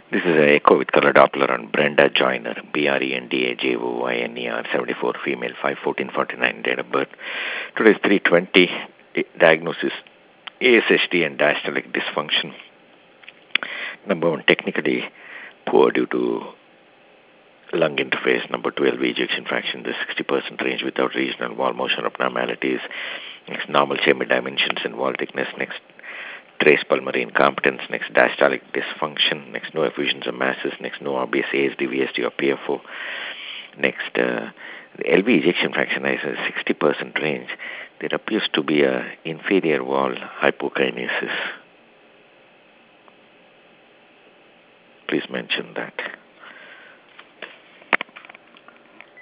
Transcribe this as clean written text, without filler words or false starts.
This is an echo with color Doppler on Brenda Joyner, BRENDA JOYNER, 74, female, 5/14/49, date of birth. Today is 3:20. Diagnosis ASHD and diastolic dysfunction. Number 1, technically poor due to lung interface. Number 2, LV ejection fraction, the 60% range without regional wall motion abnormalities. Next, normal chamber dimensions and wall thickness. Next, trace pulmonary incompetence. Next, diastolic dysfunction. Next, no effusions of masses. Next, no obvious ASD, VSD, or PFO. Next, the LV ejection fraction is a 60% range. There appears to be a inferior wall hypokinesis. Please mention that.